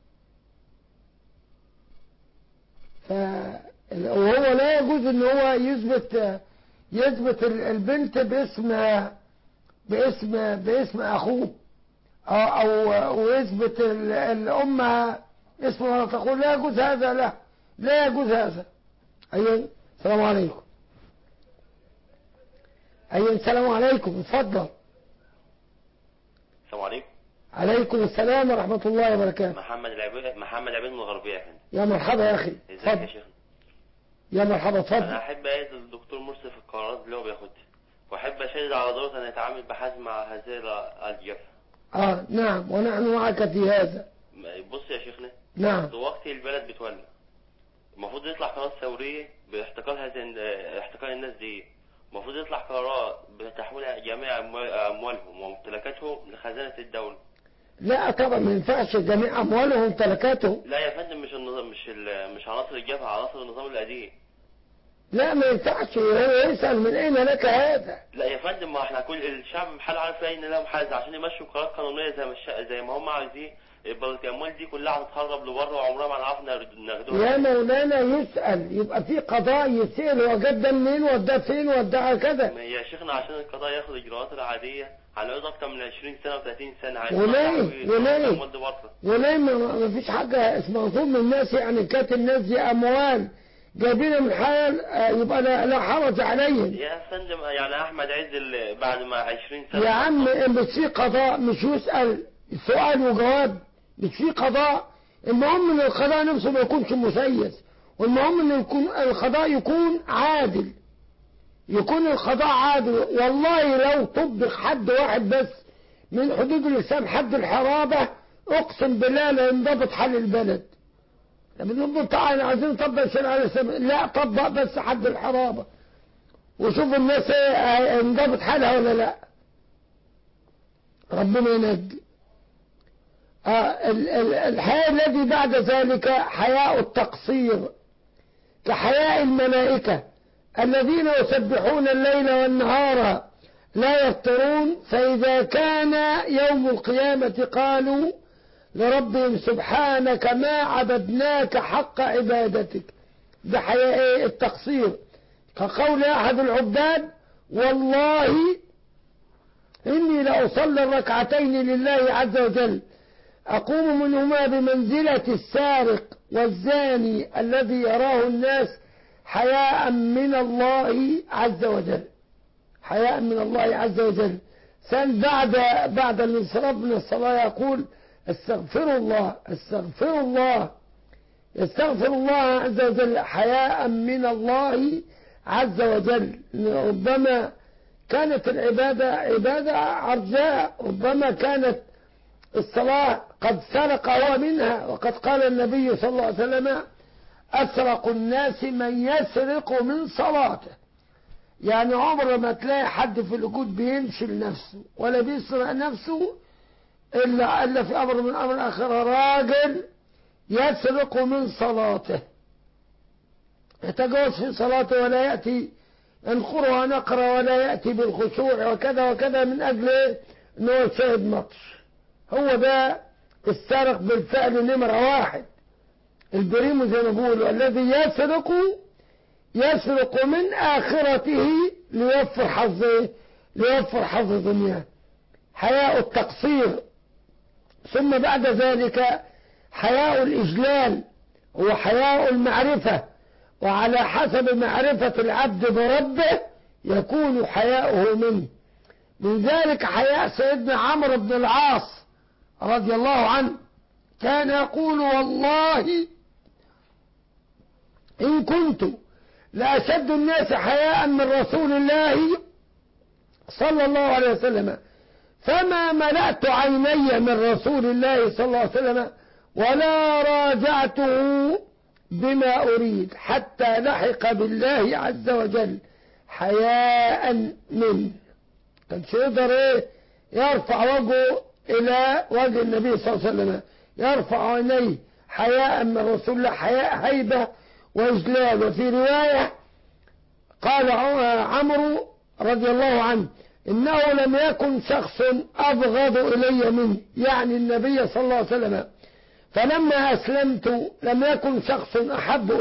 وهو لا يجوز إن هو يثبت البنت باسم أخوه أو يثبت الأمة اسمه وتقول لا يجوز هذا، لا يجوز هذا. أيوة السلام عليكم. أيوة السلام عليكم، اتفضل. السلام عليكم. عليكم السلام ورحمة الله وبركاته. محمد عبيد من الغربية يا فندم. يا مرحبا يا أخي. ازيك يا شيخ؟ يا مرحبا اتفضل. أنا أحب أيد الدكتور مرسي في القرارات اللي هو بياخدها، وأحب أشدد على ضرورة أن يتعامل بحزم مع هذه الجبهة. نعم، ونحن معك في هذا. بص يا شيخنا، نعم، دلوقتي البلد بتولى، المفروض يطلع قرارات ثورية باحتكار احتكار الناس دي. المفروض يطلع قرارات بتحويل جميع أموالهم وممتلكاتهم لخزانة الدولة. لا طبعا ما ينفعش جميع أموالهم وممتلكاتهم. لا يا فندم، مش عناصر الجبهة، عناصر النظام القديم. لا ما ينفعش، هو يسأل من أين لك هذا؟ لا يا فندم، ما احنا كل الشعب بحال عارف ان لهم حاجة عشان يمشوا قرارات قانونية زي ما هم عايزين. يبقى الاموال دي كلها هتتهرب لبره وعمرها ما هنعرف ناخدوها. يا مولانا يسأل، يبقى في قضاء يسأل هو جاب ده منين وده فين وده كذا. يا شيخنا عشان القضاء ياخد الاجراءات العادية هنعوز اكتر من 20 سنة و30 سنة. وليه ما فيش حاجة اسمها ظلم الناس؟ يعني كانت الناس دي اموال جايبينها من حال يبقى لا حرج عليهم. يا فندم يعني احمد عز بعد ما 20 سنة يا عم مش في قضاء، مش يسأل سؤال وجواب، مش في قضاء. المهم ان القضاء نفسه ما يكونش مسيس، والمهم ان القضاء يكون عادل، يكون القضاء عادل. والله لو طبق حد واحد بس من حدود الإسلام، حد الحرابة، اقسم بالله لا ينضبط حال البلد. لما نقول تعالى عايزين نطبق الشرع على الإسلام، لا طبق بس حد الحرابة وشوف الناس ينضبط حالها ولا لا. ربنا ينجي. الحياة الذي بعد ذلك حياء التقصير، كحياء الملائكة الذين يسبحون الليل والنهار لا يفترون، فإذا كان يوم القيامة قالوا لربهم سبحانك ما عبدناك حق عبادتك. ده حياء التقصير، كقول أحد العباد والله إني لأصلي الركعتين لله عز وجل أقوم منهما بمنزلة السارق والزاني الذي يراه الناس حياء من الله عز وجل، حياء من الله عز وجل. بعد الانصراف من الصلاة يقول استغفر الله استغفر الله يستغفر الله عز وجل حياء من الله عز وجل. ربما كانت العبادة عبادة عرجاء، ربما كانت الصلاة قد سرق هو منها، وقد قال النبي صلى الله عليه وسلم أسرق الناس من يسرق من صلاته. يعني عمر ما تلاقي حد في الوجود بينشل نفسه ولا بيسرق نفسه إلا في أمر من أمر آخر، راجل يسرق من صلاته، يتجاوز في صلاته ولا يأتي ينقرها نقرة ولا يأتي بالخشوع وكذا وكذا من أجل أنه يشاهد ماتش. هو ده السرق بالفعل نمرة واحد، الجريم زي ما بيقولوا، الذي يسرق من آخرته ليوفر حظ دنياه. حياء التقصير. ثم بعد ذلك حياء الإجلال وحياء المعرفة، وعلى حسب معرفة العبد بربه يكون حياؤه منه. من ذلك حياء سيدنا عمرو بن العاص رضي الله عنه، كان يقول والله إن كنت لأشد الناس حياء من رسول الله صلى الله عليه وسلم فما ملأت عيني من رسول الله صلى الله عليه وسلم ولا راجعته بما أريد حتى لحق بالله عز وجل حياء منه. كانش يقدر يرفع وجهه إلى وجه النبي صلى الله عليه وسلم، يرفع عينيه حياء من رسول الله، حياء هيبة وإجلال. وفي رواية قال عمرو رضي الله عنه إنه لم يكن شخص أبغض إلي منه، يعني النبي صلى الله عليه وسلم، فلما أسلمت لم يكن شخص أحب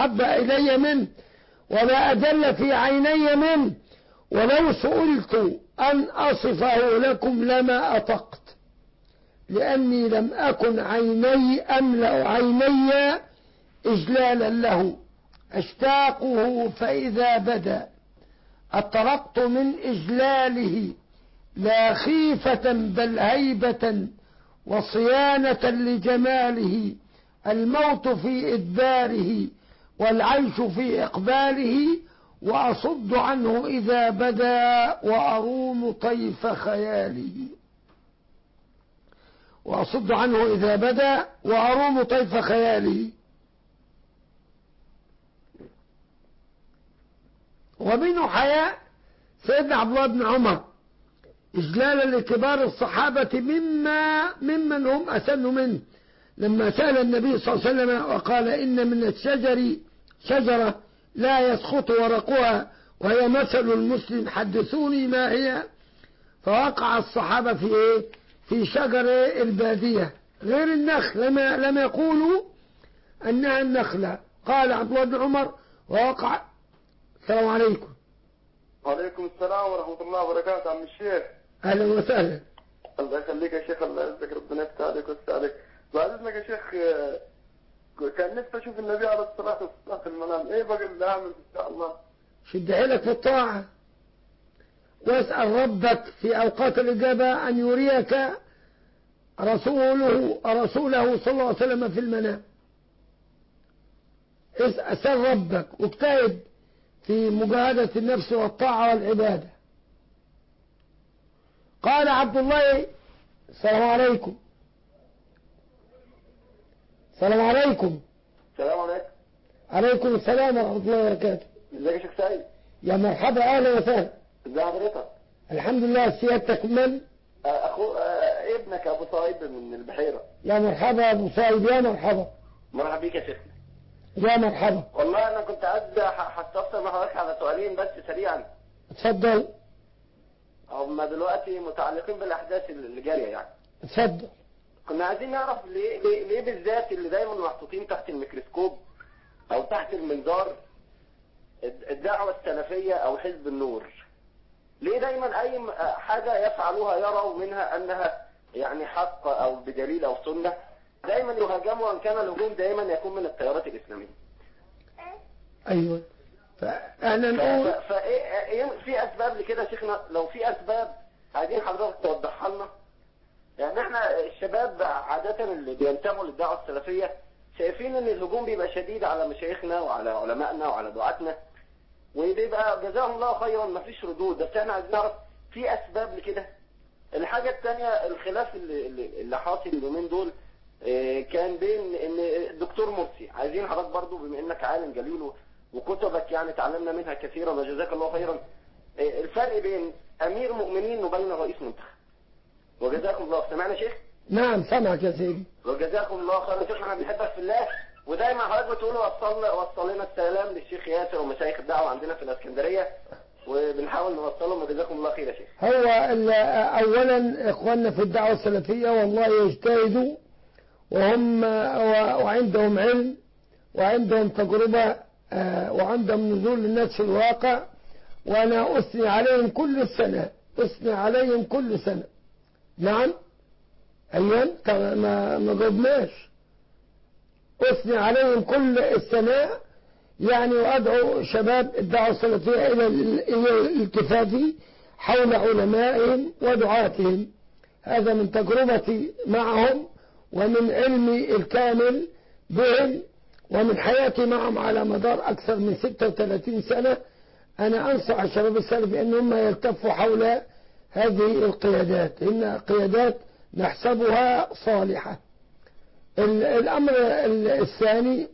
إلي منه ولا أجل في عيني منه، ولو سئلت أن أصفه لكم لما أطقت، لأني لم أكن عيني أملأ عيني إجلالا له، أشتاقه فإذا بدا، أطرقت من إجلاله لا خيفة بل هيبة وصيانة لجماله، الموت في إدباره والعيش في إقباله، وأصد عنه إذا بدا وأروم طيف خياله. وأصد عنه إذا بدا وأروم طيف خياله. ومنه حياء سيدنا عبد الله بن عمر إجلالا لكبار الصحابة ممن هم أسن منه، لما سأل النبي صلى الله عليه وسلم وقال إن من الشجر شجرة لا يسقط ورقها وهي مثل المسلم، حدثوني ما هي؟ فوقع الصحابة في إيه؟ في شجر البادية غير النخل، لم يقولوا أنها النخلة. قال عبد الله بن عمر ووقع. السلام عليكم. وعليكم السلام ورحمة الله وبركاته عم الشيخ. أهلا وسهلا. الله يخليك يا شيخ، الله يعزك، ربنا يفتح عليك ويفتح عليك. بعد إذنك يا شيخ، كان نفسي أشوف النبي عليه الصلاة والسلام في المنام، إيه بقى اللي أعمل إن شاء الله؟ شد حيلك في الطاعة، واسأل ربك في أوقات الإجابة أن يريك رسوله صلى الله عليه وسلم في المنام. اسأل ربك واجتهد في مجاهدة النفس والطاعة والعبادة. قال عبد الله. السلام عليكم. السلام عليكم. السلام عليكم. عليكم السلام ورحمة الله وبركاته. ازيك يا شيخ سعيد؟ يا مرحبا، أهلا وسهلا. ازي حضرتك؟ الحمد لله. سيادتك من؟ أخو ابنك أبو صايب من البحيرة. يا مرحبا أبو صايب، يا مرحبا. مرحبا بيك يا شيخ. يا مرحبا. والله أنا كنت عايز هستفسر مع حضرتك على سؤالين بس سريعا. اتفضل. هم دلوقتي متعلقين بالأحداث اللي جارية يعني. اتفضل. كنا عايزين نعرف ليه بالذات اللي دايما محطوطين تحت الميكروسكوب أو تحت المنظار الدعوة السلفية أو حزب النور، ليه دايما أي حاجة يفعلوها يروا منها أنها يعني حق أو بدليل أو سنة دايما يهاجموا، وان كان الهجوم دائما يكون من التيارات الإسلامية. أيوة. فأنا نقول في أسباب لكده شيخنا، لو في أسباب عايزين حضرتك توضحها لنا. يعني احنا الشباب عادة اللي بينتموا للدعوة السلفية شايفين ان الهجوم بيبقى شديد على مشايخنا وعلى علمائنا وعلى دعاتنا، وبيبقى جزاهم الله خيرا مفيش ردود، بس احنا عايزين نعرف في أسباب لكده. الحاجة الثانية الخلاف اللي حاصل اليومين دول كان بين ان الدكتور مرسي، عايزين حضرتك برضو بما انك عالم جليل وكتبك يعني تعلمنا منها كثيرا وجزاك الله خيرا، الفرق بين امير مؤمنين وبين رئيس منتخب. وجزاكم الله. سمعنا شيخ؟ نعم سمعك يا سيدي. وجزاكم الله خيرا. شيخ احنا بنحبك في الله، ودايما حضرتك بتقول وصل لنا السلام للشيخ ياسر ومشايخ الدعوة عندنا في الاسكندرية، وبنحاول نوصلهم، وجزاكم الله خير يا شيخ. هو أولا إخواننا في الدعوة السلفية والله يجتهدوا، وهم وعندهم علم وعندهم تجربة وعندهم نزول للناس في الواقع، وأنا أثني عليهم كل سنة، أثني عليهم كل سنة. نعم أيوة ما جبناش. أثني عليهم كل السنة يعني، وأدعو شباب الدعوة السلفية إلى الالتفاف حول علمائهم ودعاتهم. هذا من تجربتي معهم ومن علمي الكامل بهم ومن حياتي معهم على مدار أكثر من 36 سنة. أنا أنصح الشباب السلفي أنهم يلتفوا حول هذه القيادات، إنها قيادات نحسبها صالحة. الأمر الثاني،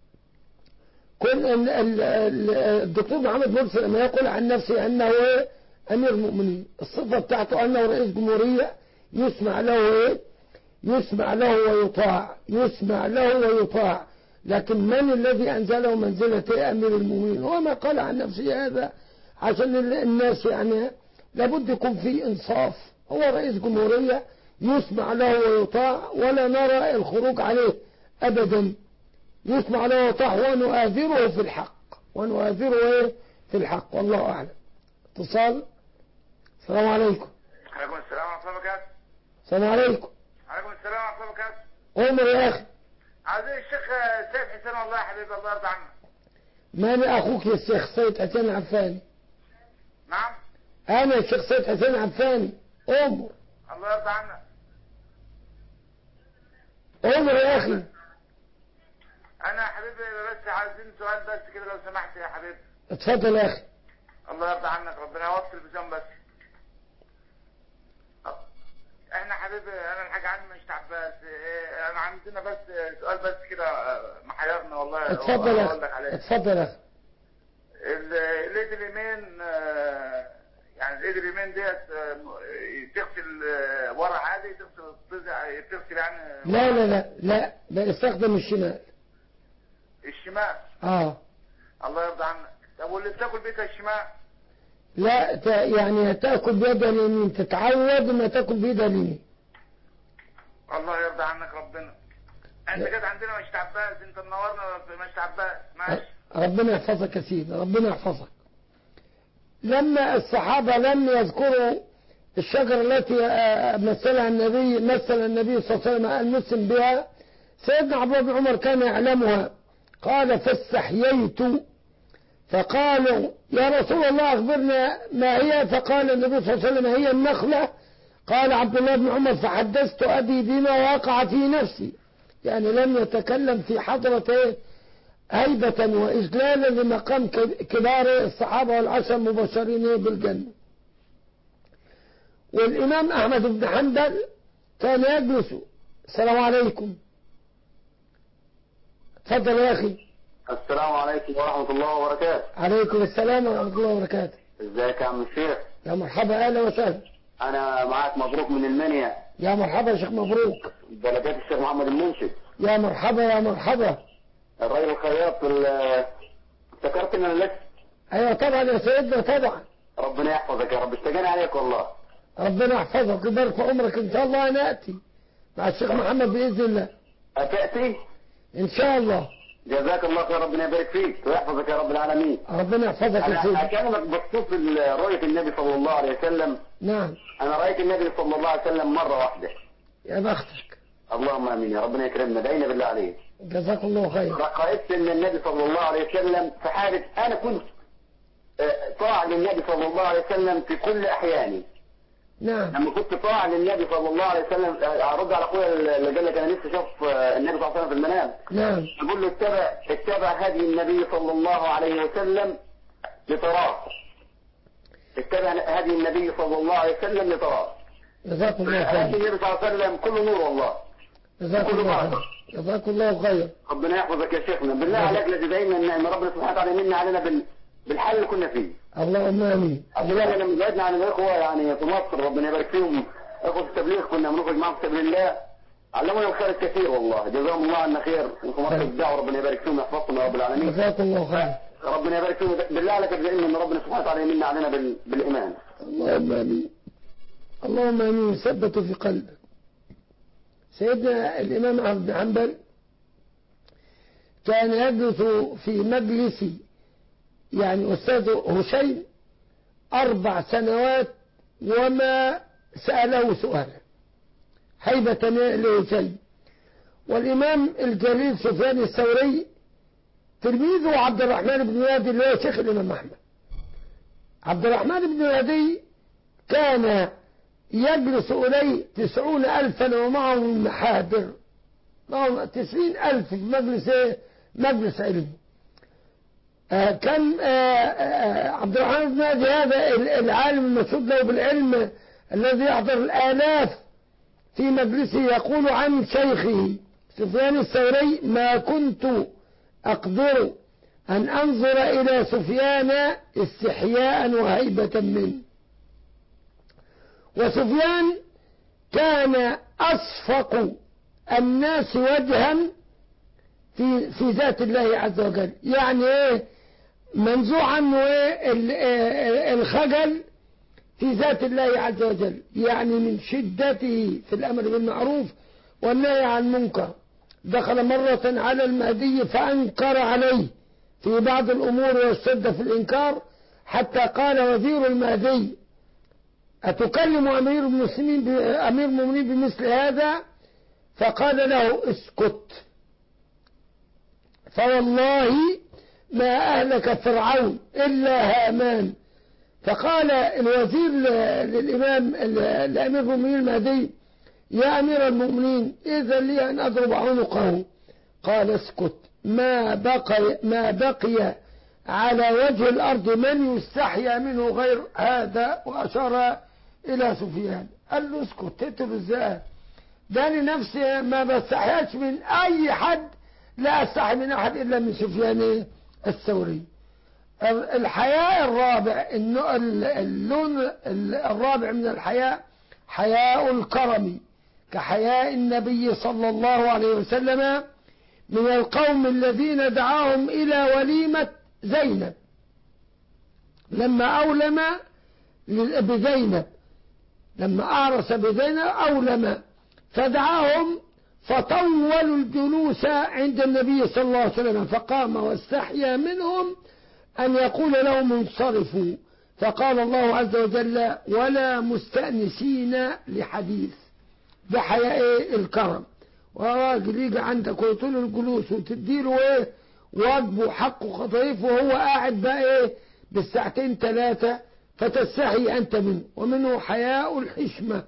كل الدكتور محمد مرسي لما يقول عن نفسه أنه أمير المؤمنين، الصفة بتاعته أنه رئيس جمهورية يسمع له يسمع له ويطاع، يسمع له ويطاع، لكن من الذي أنزله منزلة أمير المؤمنين؟ هو ما قال عن نفسه هذا عشان الناس يعني لابد يكون في إنصاف. هو رئيس جمهورية يسمع له ويطاع، ولا نرى الخروج عليه أبدا، يسمع له ويطاع ونؤاثره في الحق، ونؤاثره في الحق، والله أعلم. اتصال. السلام عليكم. عليكم السلام ورحمة الله وبركاته. السلام عليكم. عليكم السلام ورحمة الله وبركاته. عمر يا أخي. عايزين الشيخ سيد حسين والله يا حبيبي الله يرضى عنك. ماني أخوك يا الشيخ سيد حسين عفاني. نعم. أنا الشيخ سيد حسين عفاني. عمر. الله يرضى عنك. عمر يا أخي. أنا يا حبيبي بس عايزين سؤال بس كده لو سمحت يا حبيبي. اتفضل يا أخي. الله يرضى عنك ربنا يوفق التلفزيون بس. احنا حبيبي انا الحاج علي مش تعباس، انا عندنا بس سؤال بس كده محيرنا والله. اتفضل يا أخي. اتفضل يا أخي. الايد اليمين يعني الايد اليمين ديت تغسل ورا عادي، تغسل يعني لا لا لا لا بستخدم الشمال. الشمال. الله يرضى عنك. طب واللي بتاكل بيتها الشمال؟ لا يعني تاكل بيدها اليمين، تتعود ما تاكل بيدها اليمين. الله يرضى عنك ربنا. انت كده عندنا مش تعباس، انت منورنا مش تعباس. ماشي. ربنا يحفظك يا سيدي، ربنا يحفظك. لما الصحابة لم يذكروا الشجرة التي مثل النبي صلى الله عليه وسلم المسلم بها، سيدنا عبد الله بن عمر كان يعلمها. قال فاستحييت فقالوا يا رسول الله أخبرنا ما هي، فقال النبي صلى الله عليه وسلم هي النخلة. قال عبد الله بن عمر فحدثت أبي بما وقع في نفسي، يعني لم يتكلم في حضرة هيبة وإجلالا لمقام كبار الصحابة والعشر المبشرين بالجنة. والإمام أحمد بن حنبل كان يجلس. السلام عليكم. تفضل يا أخي. السلام عليكم ورحمة الله وبركاته. عليكم السلام ورحمة الله وبركاته. ازيك يا عم الشيخ؟ يا مرحبا، أهلا وسهلا. أنا معاك مبروك من المنيا. يا مرحبا يا شيخ مبروك. بلدية الشيخ محمد المنشد. يا مرحبا يا مرحبا. الراجل الخياط افتكرت ان انا لسه. ايوه طبعا يا سيدنا طبعا. ربنا يحفظك يا رب، اشتاقنا عليك والله. ربنا يحفظك ويبارك في عمرك، ان شاء الله ناتي مع الشيخ محمد باذن الله. اتاتي؟ ان شاء الله. جزاك الله خير، ربنا يبارك فيك ويحفظك يا رب العالمين. ربنا يحفظك يا سيدي. انا اكلمك بخصوص رؤية النبي صلى الله عليه وسلم. نعم. انا رايت النبي صلى الله عليه وسلم مرة واحدة. يا بختك. اللهم امين يا ربنا يكرمنا، دعينا بالله عليك. جزاك الله خير. رأيت ان النبي صلى الله عليه وسلم في حالة انا كنت طاع للنبي صلى الله عليه وسلم في كل احياني. نعم. لما كنت طاع للنبي صلى الله عليه وسلم، ارد على اخويا اللي قال لك انا نفسي اشوف النبي صلى الله عليه وسلم في المنام. نعم. اقول له اتبع هدي النبي صلى الله عليه وسلم لتراه. اتبع هدي النبي صلى الله عليه وسلم لتراه. جزاك الله هدي خير. النبي صلى الله عليه وسلم كله نور والله. جزاك الله خير. جزاك الله خير. ربنا يحفظك يا شيخنا، بالله عليك الذي دايما ان ربنا سبحانه وتعالى يمن علينا بالحل اللي كنا فيه. اللهم امين. الله لما بعدنا عن الاخوه يعني في مصر ربنا يبارك فيهم، اخوه التبليغ كنا بنخرج معهم في سبيل الله، علمونا الخير الكثير والله، جزاهم الله عنا خير، وفي مصر الدعوه ربنا يبارك فيهم ويحفظهم يا رب العالمين. جزاك الله خير. ربنا يبارك فيهم، بالله عليك ادعي ان ربنا سبحانه وتعالى يمن علينا بالايمان. اللهم امين. اللهم امين. ثبته في قلبك. سيدنا الامام احمد بن حنبل كان يجلس في مجلس يعني أستاذه هشيم 4 سنوات وما سأله سؤالا هيبة لهشيم. والإمام الجليل سفيان الثوري تلميذه عبد الرحمن بن وادي اللي هو شيخ الإمام أحمد. عبد الرحمن بن وادي كان يجلس إليه 90,000 ومعهم المحابر، معهم 90,000 في مجلس علم. كان عبد الرحمن بن وادي هذا العالم المشهود له بالعلم الذي يحضر الآلاف في مجلسه يقول عن شيخه سفيان الثوري ما كنت أقدر أن أنظر إلى سفيان استحياء وهيبة منه. وسفيان كان أصفق الناس وجها في ذات الله عز وجل، يعني ايه منزوع عنه ايه الخجل في ذات الله عز وجل، يعني من شدته في الأمر بالمعروف والنهي عن المنكر. دخل مرة على المهدي فأنكر عليه في بعض الأمور واشتد في الإنكار، حتى قال وزير المهدي أتكلم أمير المؤمنين بمثل هذا؟ فقال له اسكت، فوالله ما أهلك فرعون إلا هامان. فقال الوزير لأمير المؤمنين المهدي: يا أمير المؤمنين إذن لي أن أضرب عنقه. قال اسكت، ما بقي على وجه الأرض من يستحيا منه غير هذا، وأشار إلى سفيان. قال له اسكت، تقتل ازاي؟ ده لنفسي ما بستحياش من أي حد، لا أستحي من أحد إلا من سفيان الثوري. الحياء الرابع، اللون الرابع من الحياء حياء الكرم، كحياء النبي صلى الله عليه وسلم من القوم الذين دعاهم إلى وليمة زينب لما أولم بزينب، لما أعرس بزينب أولم، فدعاهم فطولوا الجلوس عند النبي صلى الله عليه وسلم، فقام واستحيا منهم أن يقول لهم انصرفوا، فقال الله عز وجل: ولا مستأنسين لحديث. ده حياء الكرم. وراجل يجي عندك ويطول الجلوس وتديله ايه واجبه وحقه خطيف، وهو قاعد بقى ايه بالساعتين ثلاثة، فتستحي أنت منه. ومنه حياء الحشمة،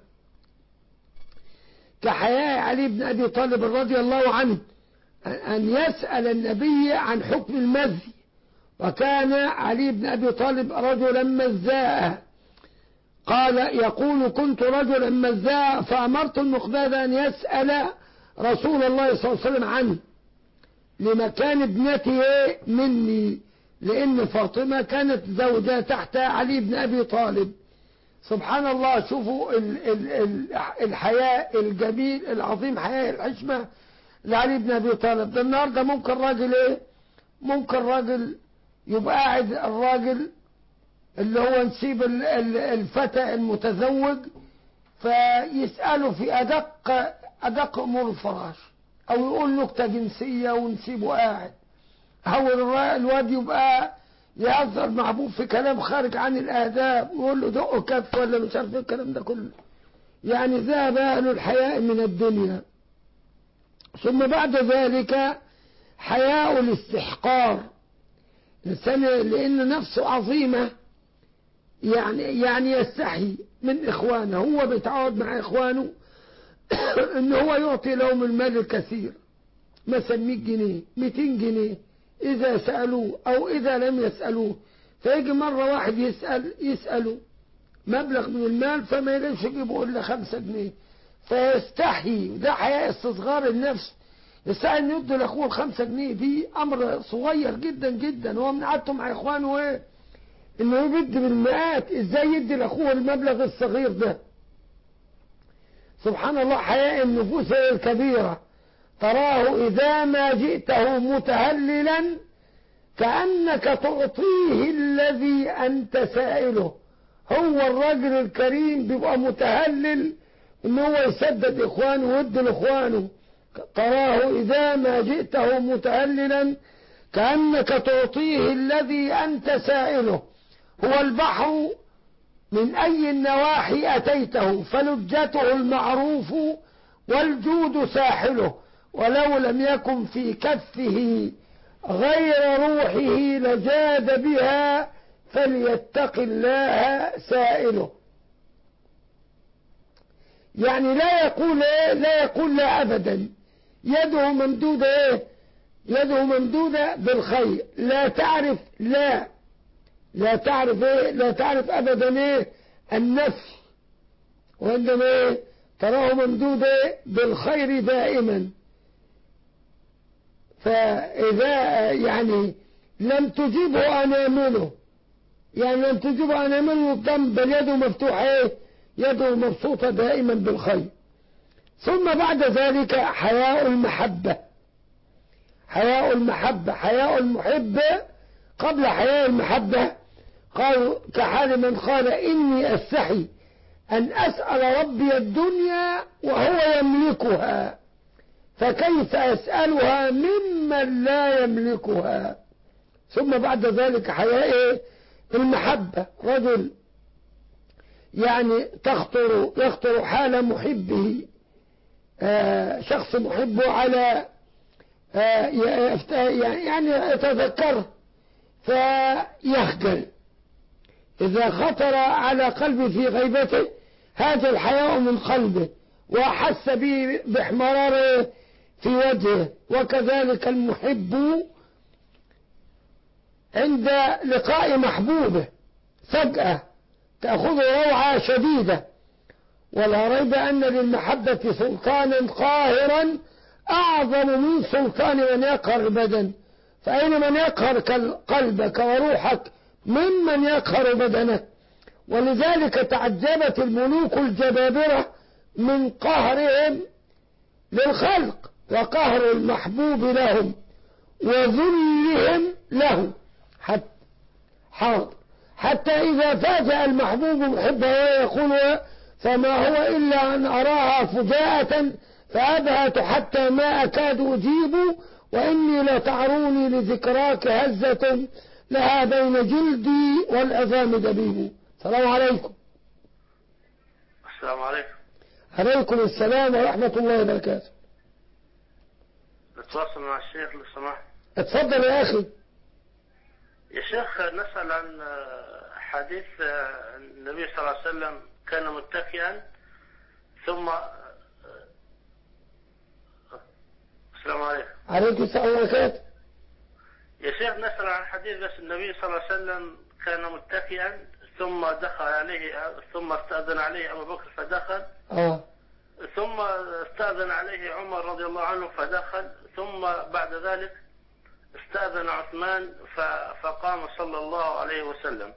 كحياء علي بن أبي طالب رضي الله عنه أن يسأل النبي عن حكم المذي، وكان علي بن أبي طالب رجلا مزاء، قال يقول: كنت رجلا مزاء فأمرت المقداد أن يسأل رسول الله صلى الله عليه وسلم عنه لمكان ابنتي مني، لأن فاطمة كانت زوجة تحت علي بن أبي طالب. سبحان الله، شوفوا الحياء الجميل العظيم، حياء الحشمة لعلي بن أبي طالب. ده النهاردة ممكن راجل ممكن راجل يبقى قاعد، الراجل اللي هو نسيب الفتى المتزوج فيسأله في أدق أمور الفراش، أو يقول نكتة جنسية ونسيبه قاعد، أو الواد يبقى يهزر مع أبوه في كلام خارج عن الآداب، ويقول له دقه كف ولا مش عارف الكلام ده كله. يعني ذهب أهل الحياء من الدنيا. ثم بعد ذلك حياء الاستحقار، الإنسان لأن نفسه عظيمة يعني يستحي من إخوانه، هو بيتعاود مع إخوانه إن هو يعطي لهم المال الكثير، مثلا 100 جنيه 200 جنيه إذا سألوه أو إذا لم يسألوه، فيجي مرة واحد يسأله مبلغ من المال فما يقدرش يجيبه إلا 5 جنيه، فيستحي. ده حياء استصغار النفس، يستحي إن يدي لأخوه 5 جنيه. دي أمر صغير جدا جدا، هو من عادته مع إخوانه إنه يبدي بالمئات، إزاي يدي لأخوه المبلغ الصغير ده؟ سبحان الله، حياء النفوس الكبيرة. تراه إذا ما جئته متهللا كأنك تعطيه الذي أنت سائله. هو الرجل الكريم بيبقى متهلل إن هو يسدد إخوانه ويدي لإخوانه. تراه إذا ما جئته متهللا كأنك تعطيه الذي أنت سائله. هو البحر من أي النواحي أتيته فلجته المعروف والجود ساحله، ولو لم يكن في كفه غير روحه لجاد بها فليتق الله سائله. يعني لا يقول لا أبدا، يده ممدودة يده ممدودة بالخير، لا تعرف أبدا النفي، وإنما تراه ممدودة بالخير دائما. فإذا يعني لم تجيبه أنامله، الضم، بل يده مفتوحة، يده مبسوطة دائما بالخير. ثم بعد ذلك حياء المحبة، حياء المحب قبل حياء المحبة. قالوا كحال من قال إني أستحي أن أسأل ربي الدنيا وهو يملكها، فكيف أسألها ممن لا يملكها. ثم بعد ذلك حياء المحبة، رجل يعني يخطر حال محبه، شخص محبه على يعني يتذكره فيخجل. إذا خطر على قلبه في غيبته هذا الحياء من قلبه وأحس به باحمراره في وجهه. وكذلك المحب عند لقاء محبوبه فجأة تأخذه روعة شديدة. ولا ريب أن للمحبة سلطانا قاهرا أعظم من سلطان من يقهر البدن. فأين من يقهر قلبك وروحك ممن يقهر بدنك؟ ولذلك تعجبت الملوك الجبابرة من قهرهم للخلق وقهر المحبوب لهم وذلهم له حتى إذا فاجأ المحبوب محبه ويقول فما هو إلا أن أراها فجاءة فأبهت حتى ما أكاد أجيب وإني لتعروني لذكراك هزة لها بين جلدي والعظام دبيب. السلام عليكم. السلام عليكم. عليكم السلام ورحمة الله وبركاته. نتواصل مع الشيخ لو سمحت. اتفضل يا أخي. يا شيخ نسأل عن حديث النبي صلى الله عليه وسلم كان متكئا ثم السلام عليكم. عليكم السلام وبركاته. يا شيخ نسأل عن حديث بس النبي صلى الله عليه وسلم كان متكئا ثم دخل عليه ثم استأذن عليه أبو بكر فدخل ثم استأذن عليه عمر رضي الله عنه فدخل ثم بعد ذلك استأذن عثمان فقام صلى الله عليه وسلم.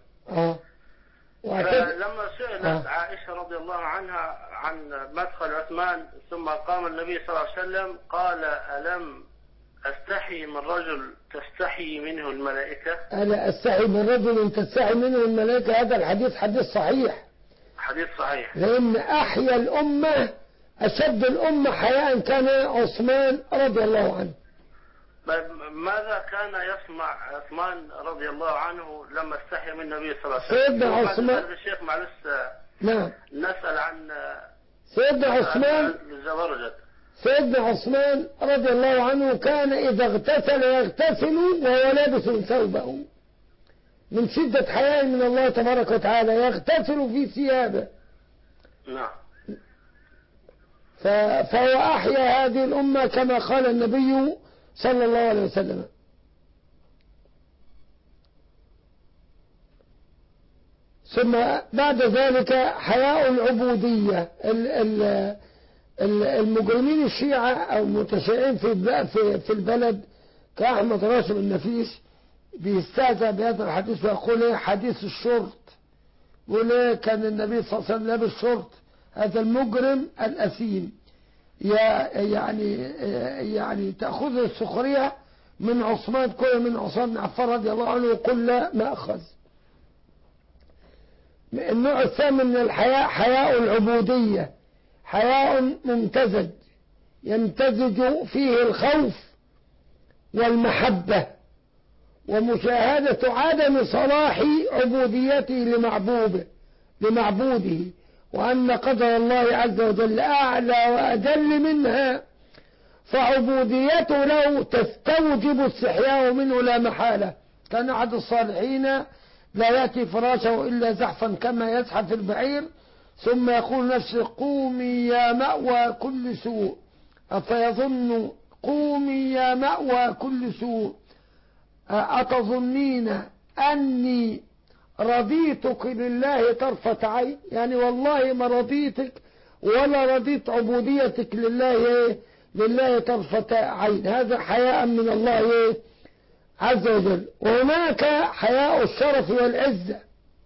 فلما سئلت عائشة رضي الله عنها عن مدخل عثمان ثم قام النبي صلى الله عليه وسلم قال ألم أستحي من رجل تستحي منه الملائكة؟ ألا أستحي من رجل تستحي منه الملائكة. هذا الحديث حديث صحيح. حديث صحيح. لأن أحيا الأمة أشد الأمة حياء كان عثمان رضي الله عنه. ماذا كان يصنع عثمان رضي الله عنه لما استحي من النبي صلى الله عليه وسلم؟ سيدنا عثمان. الشيخ معلش نعم. نسأل عن سيدنا عثمان. سيدنا عثمان رضي الله عنه كان إذا اغتسل يغتسل وهو لابس ثوبه من شدة حياء من الله تبارك وتعالى يغتسل في ثيابه. نعم. فهو أحيا هذه الأمة كما قال النبي صلى الله عليه وسلم. ثم بعد ذلك حياء العبودية. المجرمين الشيعة أو المتشيعين في البلد كأحمد راشد النفيس بيستهزأ بهذا الحديث ويقول ايه حديث الشرط. يقول ايه كان النبي صلى الله عليه وسلم لابس شرط. هذا المجرم الأثيم يعني تأخذ السخرية من عثمان كل من عثمان بن عفان رضي الله عنه وقل لا ما أخذ. النوع الثامن من الحياء حياء العبودية. حياء ممتزج يمتزج فيه الخوف والمحبة ومشاهدة عدم صلاح عبوديته لمعبوده وأن قدر الله عز وجل أعلى وأجل منها فعبوديته له تستوجب استحياء منه لا محالة. كان أحد الصالحين لا يأتي فراشه إلا زحفا كما يزحف البعير ثم يقول نفسه قومي يا مأوى كل سوء فيظن قومي يا مأوى كل سوء أتظنين أني رضيتك لله طرفة عين؟ يعني والله ما رضيتك ولا رضيت عبوديتك لله طرفة عين. هذا حياء من الله عز وجل. وهناك حياء الشرف والعزة.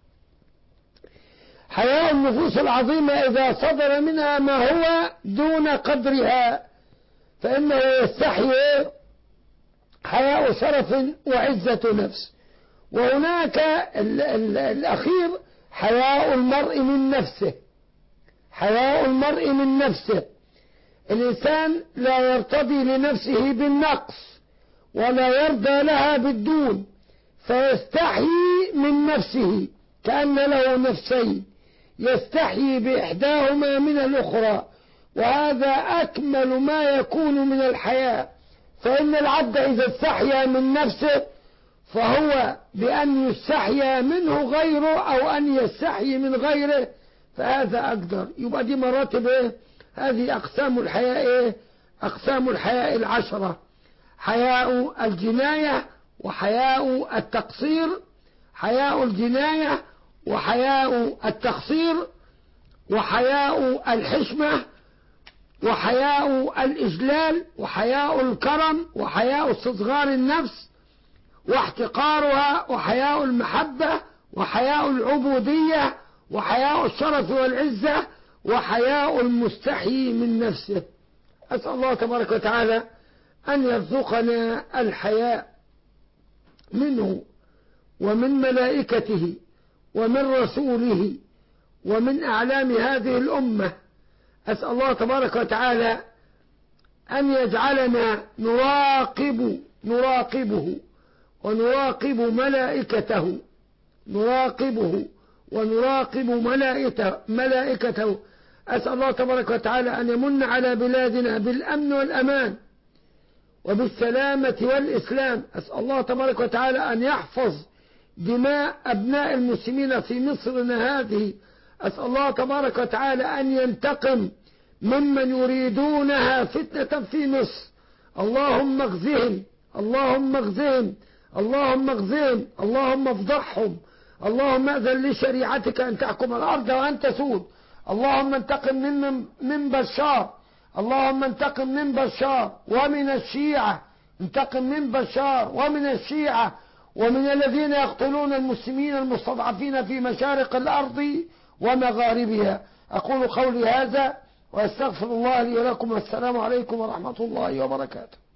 حياء النفوس العظيمة إذا صدر منها ما هو دون قدرها فإنه يستحي حياء شرف وعزة نفس. وهناك الأخير حياء المرء من نفسه. حياء المرء من نفسه. الإنسان لا يرتضي لنفسه بالنقص ولا يرضى لها بالدون فيستحي من نفسه كأن له نفسين يستحيي بإحداهما من الأخرى، وهذا أكمل ما يكون من الحياء. فإن العبد إذا استحيا من نفسه فهو بأن يستحيا منه غيره أو أن يستحيي من غيره، فهذا أقدر. يبقى دي مراتب إيه؟ هذه أقسام الحياء إيه؟ أقسام الحياء 10: حياء الجناية، وحياء التقصير، حياء الجناية، وحياء التقصير، وحياء الحشمة، وحياء الإجلال، وحياء الكرم، وحياء استصغار النفس واحتقارها، وحياء المحبة، وحياء العبودية، وحياء الشرف والعزة، وحياء المستحيي من نفسه. أسأل الله تبارك وتعالى أن يرزقنا الحياء منه ومن ملائكته ومن رسوله ومن أعلام هذه الأمة. أسأل الله تبارك وتعالى أن يجعلنا نراقبه ونراقب ملائكته، نراقبه ونراقب ملائكته. أسأل الله تبارك وتعالى أن يمن على بلادنا بالأمن والأمان وبالسلامة والإسلام. أسأل الله تبارك وتعالى أن يحفظ دماء أبناء المسلمين في مصرنا هذه. أسأل الله تبارك وتعالى أن ينتقم ممن يريدونها فتنة في مصر. اللهم اخزهم، اللهم اخزهم، اللهم اخزهم، اللهم افضحهم. اللهم أذن لشريعتك أن تحكم الأرض وأن تسود. اللهم انتقم من بشار، اللهم انتقم من بشار ومن الشيعة، انتقم من بشار ومن الشيعة ومن الذين يقتلون المسلمين المستضعفين في مشارق الأرض ومغاربها. أقول قولي هذا وأستغفر الله لي ولكم، والسلام عليكم ورحمة الله وبركاته.